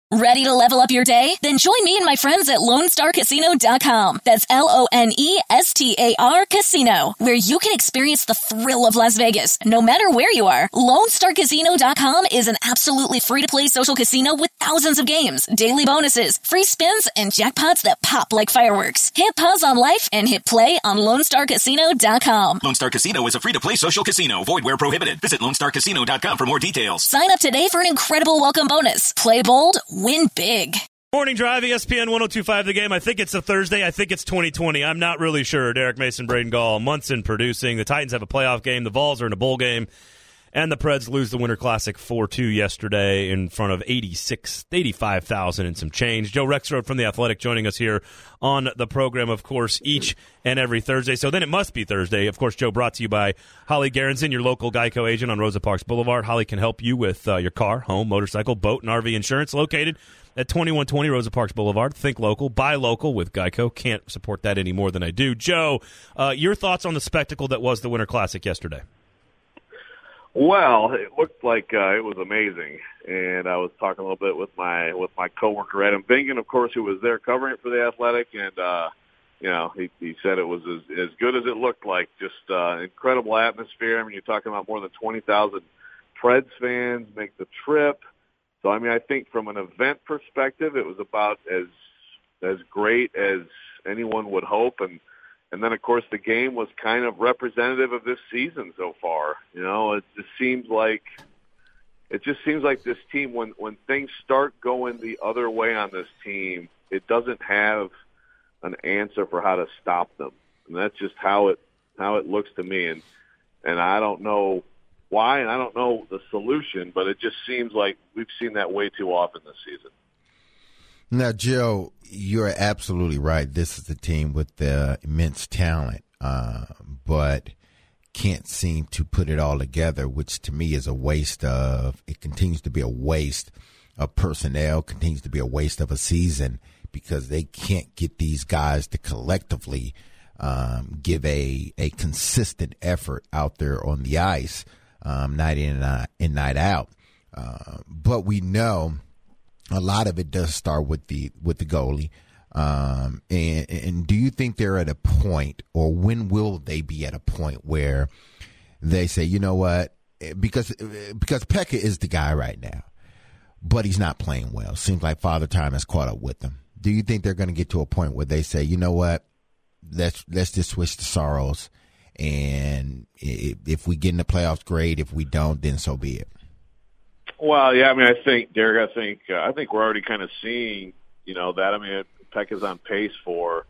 Ready to level up your day? Then join me and my friends at LoneStarCasino.com. That's LONESTAR Casino, where you can experience the thrill of Las Vegas, no matter where you are. LoneStarCasino.com is an absolutely free-to-play social casino with thousands of games, daily bonuses, free spins, and jackpots that pop like fireworks. Hit pause on life and hit play on LoneStarCasino.com. Lone Star Casino is a free-to-play social casino. Void where prohibited. Visit LoneStarCasino.com for more details. Sign up today for an incredible welcome bonus. Play bold, win big. Morning Drive, ESPN 102.5 The Game. I think it's a Thursday. I think it's 2020. I'm not really sure. Derek Mason, Braden Gall, Munson producing. The Titans have a playoff game. The Vols are in a bowl game. And the Preds lose the Winter Classic 4-2 yesterday in front of 85,000 and some change. Joe Rexrode from The Athletic joining us here on the program, of course, each and every Thursday. So then it must be Thursday. Of course, Joe, brought to you by Holly Gerritsen, your local Geico agent on Rosa Parks Boulevard. Holly can help you with your car, home, motorcycle, boat, and RV insurance. Located at 2120 Rosa Parks Boulevard. Think local, buy local with Geico. Can't support that any more than I do. Joe, your thoughts on the spectacle that was the Winter Classic yesterday? Well, it looked like it was amazing, and I was talking a little bit with my coworker Adam Bingen, of course, who was there covering it for the Athletic, and he said it was as good as it looked like. Just incredible atmosphere. I mean, you're talking about more than 20,000 Preds fans make the trip. So, I mean, I think from an event perspective, it was about as great as anyone would hope, and then, of course, the game was kind of representative of this season so far. You know, it just seems like this team, when things start going the other way on this team, it doesn't have an answer for how to stop them. And that's just how it looks to me. And I don't know why, and I don't know the solution, but it just seems like we've seen that way too often this season. Now, Joe, you're absolutely right. This is a team with immense talent, but can't seem to put it all together, which to me is it continues to be a waste of personnel, continues to be a waste of a season because they can't get these guys to collectively give a consistent effort out there on the ice, night in and night out. But we know a lot of it does start with the goalie. And do you think they're at a point, or when will they be at a point where they say, you know what, because Pekka is the guy right now, but he's not playing well. Seems like Father Time has caught up with him. Do you think they're going to get to a point where they say, you know what, let's just switch to Saros, and if we get in the playoffs, great. If we don't, then so be it. Well, yeah, I mean, I think, Derek, I think we're already kind of seeing, that. I mean, Peck is on pace for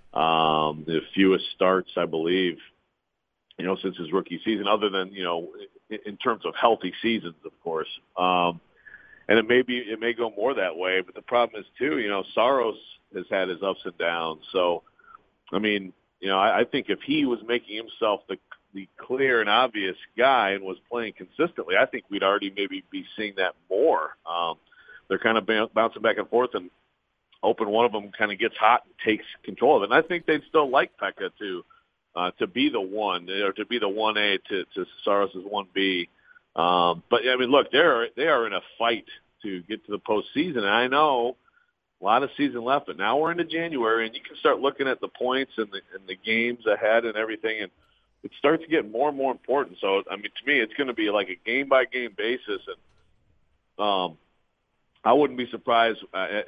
the fewest starts, I believe, since his rookie season, other than, in terms of healthy seasons, of course. And it may go more that way, but the problem is, too, Saros has had his ups and downs. So, I mean, I think if he was making himself the clear and obvious guy and was playing consistently, I think we'd already maybe be seeing that more. They're kind of bouncing back and forth, and hoping one of them kind of gets hot and takes control of it. And I think they'd still like Pekka to be the one, or to be the 1A to Saros' 1B. But I mean, look, they are in a fight to get to the postseason. And I know a lot of season left, but now we're into January, and you can start looking at the points and the games ahead and everything, and it starts to get more and more important. So, I mean, to me, it's going to be like a game-by-game basis. And I wouldn't be surprised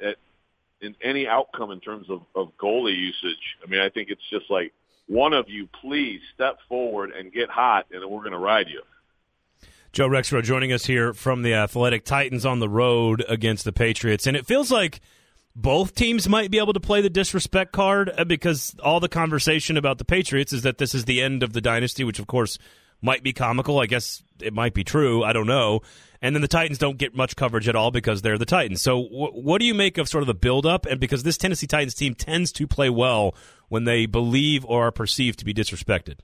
in any outcome in terms of goalie usage. I mean, I think it's just like, one of you, please step forward and get hot, and we're going to ride you. Joe Rexrode joining us here from the Athletic. Titans on the road against the Patriots. And it feels like both teams might be able to play the disrespect card, because all the conversation about the Patriots is that this is the end of the dynasty, which, of course, might be comical. I guess it might be true. I don't know. And then the Titans don't get much coverage at all because they're the Titans. So what do you make of sort of the buildup? And because this Tennessee Titans team tends to play well when they believe or are perceived to be disrespected.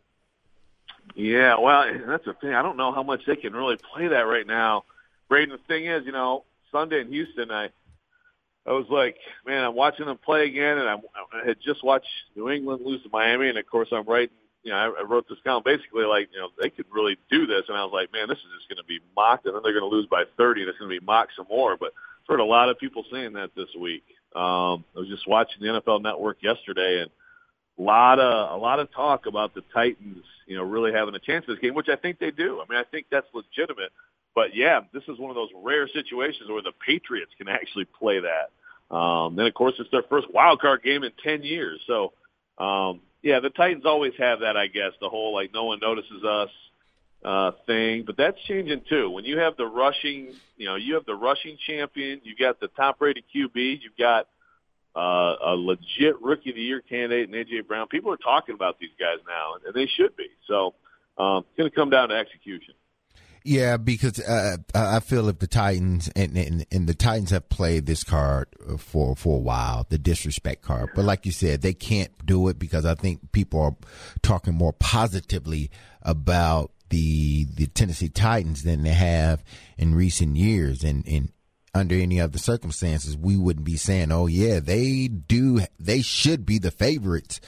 Yeah, well, that's the thing. I don't know how much they can really play that right now. Braden, the thing is, Sunday in Houston, I was like, man, I'm watching them play again, and I had just watched New England lose to Miami, and, of course, I'm writing, I wrote this down basically like, they could really do this, and I was like, man, this is just going to be mocked, and then they're going to lose by 30, and it's going to be mocked some more. But heard a lot of people saying that this week. I was just watching the NFL Network yesterday, and a lot of talk about the Titans, really having a chance in this game, which I think they do. I mean, I think that's legitimate. But, yeah, this is one of those rare situations where the Patriots can actually play that. Then, of course, it's their first wild card game in 10 years. So, the Titans always have that, I guess, the whole, like, no one notices us thing. But that's changing, too. When you have the rushing, you have the rushing champion, you got the top-rated QB, you've got a legit Rookie of the Year candidate in A.J. Brown. People are talking about these guys now, and they should be. So it's going to come down to execution. Yeah, because I feel if the Titans and the Titans have played this card for a while, the disrespect card. But like you said, they can't do it because I think people are talking more positively about the Tennessee Titans than they have in recent years. And under any other circumstances, we wouldn't be saying, "Oh yeah, they should be the favorites."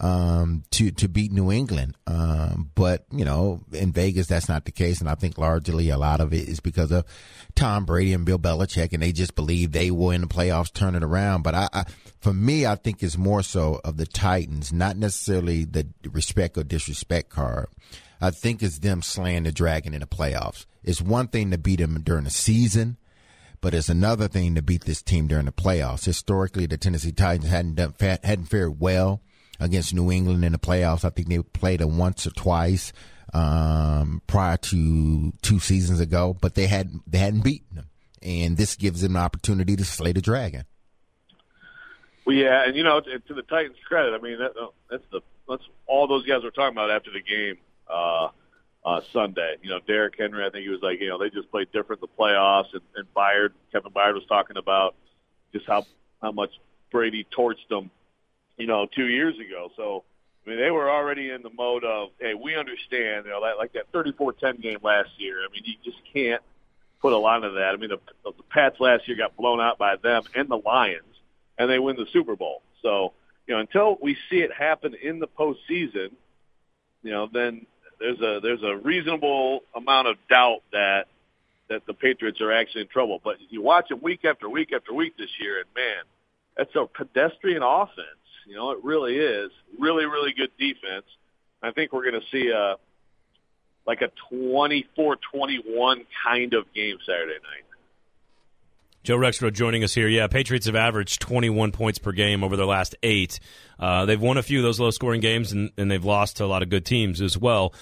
To beat New England. But, in Vegas, that's not the case. And I think largely a lot of it is because of Tom Brady and Bill Belichick, and they just believe they will in the playoffs turn it around. But for me, I think it's more so of the Titans, not necessarily the respect or disrespect card. I think it's them slaying the dragon in the playoffs. It's one thing to beat them during the season, but it's another thing to beat this team during the playoffs. Historically, the Tennessee Titans hadn't fared well against New England in the playoffs. I think they played them once or twice prior to 2 seasons ago, but they hadn't beaten them, and this gives them an opportunity to slay the dragon. Well, yeah, and to the Titans' credit, I mean that's all those guys were talking about after the game Sunday. Derrick Henry, I think he was like, they just played different in the playoffs, and Kevin Byard was talking about just how much Brady torched them 2 years ago. So, I mean, they were already in the mode of, hey, we understand, like that 34-10 game last year. I mean, you just can't put a lot of that. I mean, the Pats last year got blown out by them and the Lions, and they win the Super Bowl. So, until we see it happen in the postseason, then there's a reasonable amount of doubt that the Patriots are actually in trouble. But you watch them week after week after week this year, and, man, that's a pedestrian offense. It really is. Really, really good defense. I think we're going to see a 24-21 kind of game Saturday night. Joe Rexrode joining us here. Yeah, Patriots have averaged 21 points per game over their last 8. They've won a few of those low-scoring games, and they've lost to a lot of good teams as well.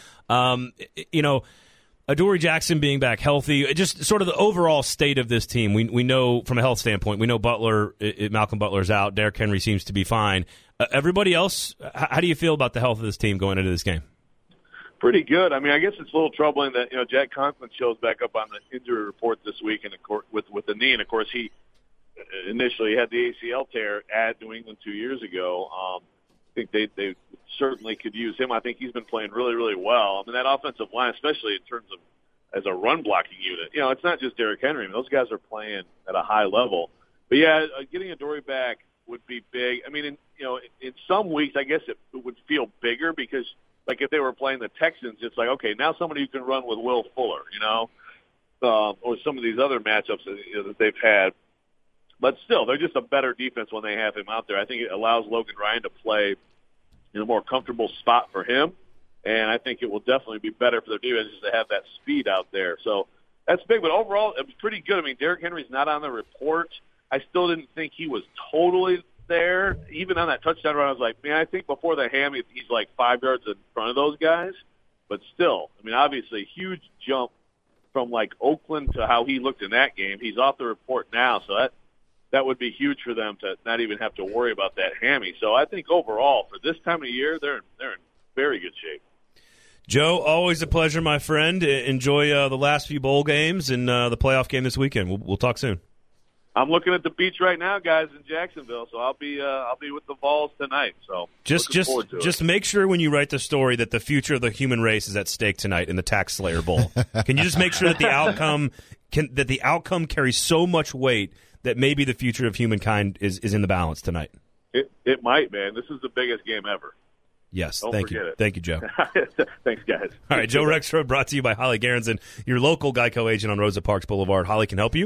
Adoree Jackson being back healthy, just sort of the overall state of this team. We know from a health standpoint, we know Malcolm Butler's out. Derrick Henry seems to be fine. Everybody else, how do you feel about the health of this team going into this game? Pretty good. I mean, I guess it's a little troubling that Jack Conklin shows back up on the injury report this week, and with the knee. And of course, he initially had the ACL tear at New England 2 years ago. I think they certainly could use him. I think he's been playing really, really well. I mean, that offensive line, especially in terms of as a run blocking unit, it's not just Derrick Henry. I mean, those guys are playing at a high level. But yeah, getting Adoree back would be big. I mean, in some weeks, I guess it would feel bigger because, like, if they were playing the Texans, it's like, okay, now somebody who can run with Will Fuller, or some of these other matchups that they've had. But still, they're just a better defense when they have him out there. I think it allows Logan Ryan to play in a more comfortable spot for him, and I think it will definitely be better for their defense to have that speed out there. So that's big, but overall, it was pretty good. I mean, Derrick Henry's not on the report. I still didn't think he was totally there. Even on that touchdown run, I was like, man, I think before the hammy, he's like 5 yards in front of those guys. But still, I mean, obviously, huge jump from like Oakland to how he looked in that game. He's off the report now, so that would be huge for them to not even have to worry about that hammy. So I think overall, for this time of year, they're in very good shape. Joe, always a pleasure, my friend. Enjoy the last few bowl games and the playoff game this weekend. We'll talk soon. I'm looking at the beach right now, guys, in Jacksonville. So I'll be with the Vols tonight. So just make sure when you write the story that the future of the human race is at stake tonight in the Tax Slayer Bowl. Can you just make sure that the outcome carries so much weight that maybe the future of humankind is in the balance tonight? It might, man. This is the biggest game ever. Yes, Don't thank forget you. it. Thank you, Joe. Thanks, guys. All right, Joe Rexrode brought to you by Holly Gerendsen, your local Geico agent on Rosa Parks Boulevard. Holly can help you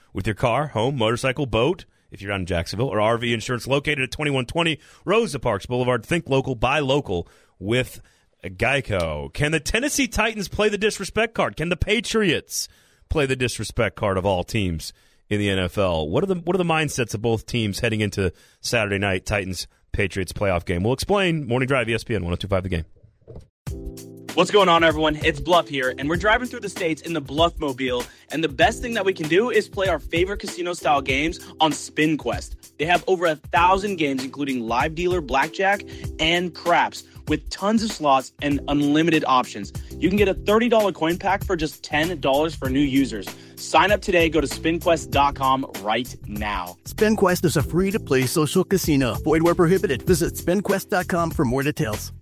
with your car, home, motorcycle, boat, if you're down in Jacksonville, or RV insurance located at 2120 Rosa Parks Boulevard. Think local, buy local with Geico. Can the Tennessee Titans play the disrespect card? Can the Patriots play the disrespect card of all teams in the NFL? What are the mindsets of both teams heading into Saturday night Titans-Patriots playoff game? We'll explain. Morning Drive, ESPN 102.5 The Game. What's going on, everyone? It's Bluff here, and we're driving through the states in the Bluff-mobile, and the best thing that we can do is play our favorite casino-style games on SpinQuest. They have over 1,000 games, including live dealer blackjack and craps, with tons of slots and unlimited options. You can get a $30 coin pack for just $10 for new users. Sign up today. Go to SpinQuest.com right now. SpinQuest is a free-to-play social casino. Void where prohibited. Visit SpinQuest.com for more details.